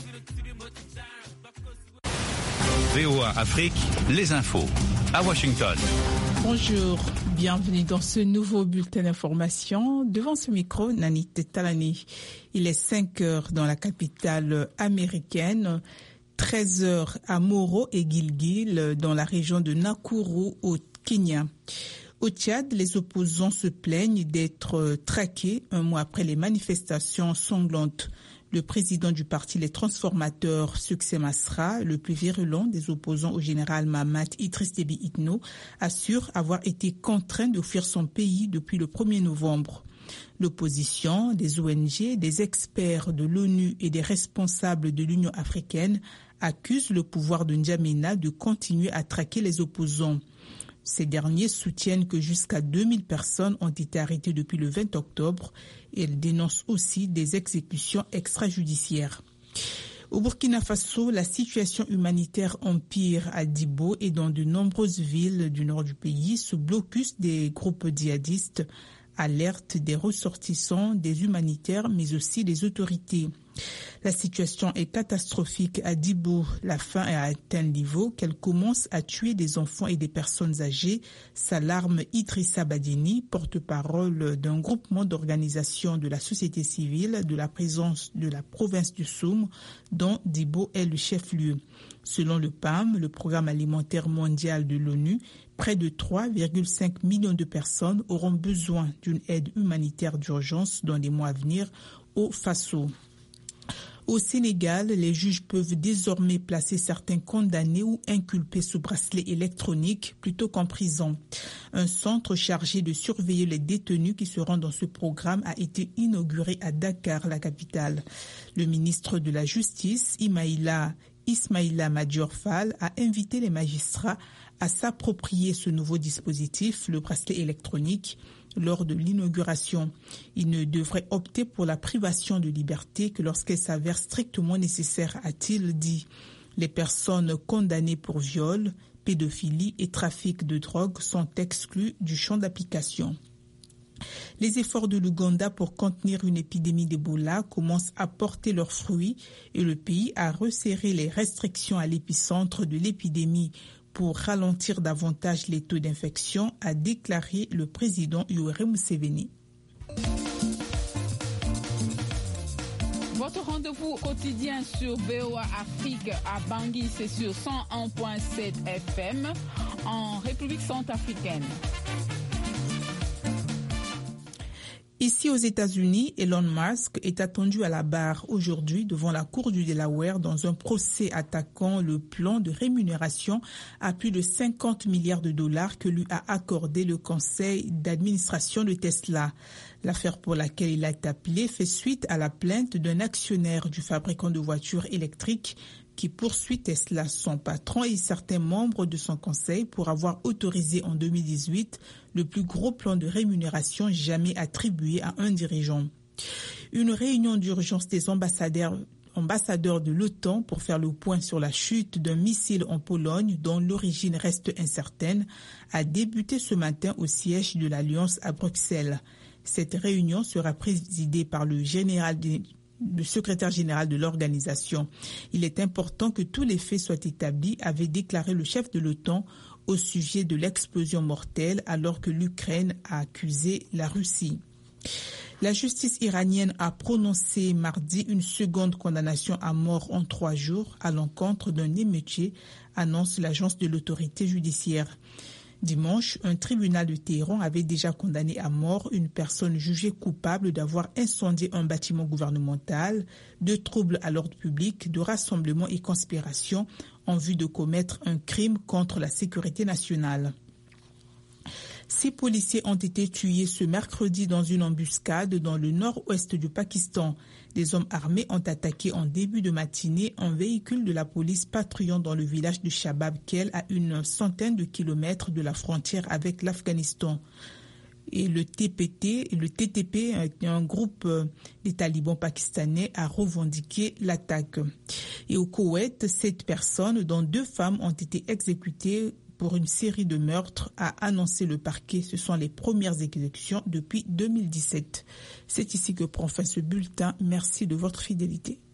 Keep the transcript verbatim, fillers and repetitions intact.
V O A Afrique, les infos à Washington. Bonjour, bienvenue dans ce nouveau bulletin d'information. Devant ce micro, Nanit Talani. Il est cinq heures dans la capitale américaine, treize heures à Moro et Gilgil dans la région de Nakuru au Kenya. Au Tchad, les opposants se plaignent d'être traqués un mois après les manifestations sanglantes. Le président du parti Les Transformateurs, Succès Masra, le plus virulent des opposants au général Mahamat Idriss Déby Itno, assure avoir été contraint de fuir son pays depuis le premier novembre. L'opposition, des O N G, des experts de l'ONU et des responsables de l'Union africaine accusent le pouvoir de N'Djamena de continuer à traquer les opposants. Ces derniers soutiennent que jusqu'à deux mille personnes ont été arrêtées depuis le vingt octobre et ils dénoncent aussi des exécutions extrajudiciaires. Au Burkina Faso, la situation humanitaire empire à Dibo et dans de nombreuses villes du nord du pays sous blocus des groupes djihadistes, alerte des ressortissants, des humanitaires mais aussi des autorités. La situation est catastrophique à Dibo. La faim est à un tel niveau qu'elle commence à tuer des enfants et des personnes âgées, s'alarme Idrissa Badini, porte-parole d'un groupement d'organisations de la société civile de la présence de la province du Soum, dont Dibo est le chef-lieu. Selon le P A M, le Programme alimentaire mondial de l'ONU, près de trois virgule cinq millions de personnes auront besoin d'une aide humanitaire d'urgence dans les mois à venir au Faso. Au Sénégal, les juges peuvent désormais placer certains condamnés ou inculpés sous bracelet électronique plutôt qu'en prison. Un centre chargé de surveiller les détenus qui se rendent dans ce programme a été inauguré à Dakar, la capitale. Le ministre de la Justice, Ismaïla, Ismaïla Madior Fall, a invité les magistrats à s'approprier ce nouveau dispositif, le bracelet électronique, lors de l'inauguration. Il ne devrait opter pour la privation de liberté que lorsqu'elle s'avère strictement nécessaire, a-t-il dit. Les personnes condamnées pour viol, pédophilie et trafic de drogue sont exclues du champ d'application. Les efforts de l'Ouganda pour contenir une épidémie d'Ebola commencent à porter leurs fruits et le pays a resserré les restrictions à l'épicentre de l'épidémie pour ralentir davantage les taux d'infection, a déclaré le président Yoweri Museveni. Votre rendez-vous quotidien sur V O A Afrique à Bangui, c'est sur cent un virgule sept F M en République centrafricaine. Ici aux États-Unis, Elon Musk est attendu à la barre aujourd'hui devant la Cour du Delaware dans un procès attaquant le plan de rémunération à plus de cinquante milliards de dollars que lui a accordé le conseil d'administration de Tesla. L'affaire pour laquelle il a été appelé fait suite à la plainte d'un actionnaire du fabricant de voitures électriques qui poursuit Tesla, son patron et certains membres de son conseil pour avoir autorisé en deux mille dix-huit le plus gros plan de rémunération jamais attribué à un dirigeant. Une réunion d'urgence des ambassadeurs ambassadeur de l'OTAN pour faire le point sur la chute d'un missile en Pologne dont l'origine reste incertaine a débuté ce matin au siège de l'Alliance à Bruxelles. Cette réunion sera présidée par le général de le secrétaire général de l'organisation. Il est important que tous les faits soient établis, avait déclaré le chef de l'OTAN au sujet de l'explosion mortelle alors que l'Ukraine a accusé la Russie. La justice iranienne a prononcé mardi une seconde condamnation à mort en trois jours à l'encontre d'un émeutier, annonce l'agence de l'autorité judiciaire. Dimanche, un tribunal de Téhéran avait déjà condamné à mort une personne jugée coupable d'avoir incendié un bâtiment gouvernemental, de troubles à l'ordre public, de rassemblement et conspiration en vue de commettre un crime contre la sécurité nationale. Six policiers ont été tués ce mercredi dans une embuscade dans le nord-ouest du Pakistan. Des hommes armés ont attaqué en début de matinée un véhicule de la police patrouillant dans le village de Shabab Khel à une centaine de kilomètres de la frontière avec l'Afghanistan. Et le T P T, le T T P, un groupe des talibans pakistanais, a revendiqué l'attaque. Et au Koweït, sept personnes, dont deux femmes, ont été exécutées pour une série de meurtres, a annoncé le parquet. Ce sont les premières exécutions depuis deux mille dix-sept. C'est ici que prend fin ce bulletin. Merci de votre fidélité.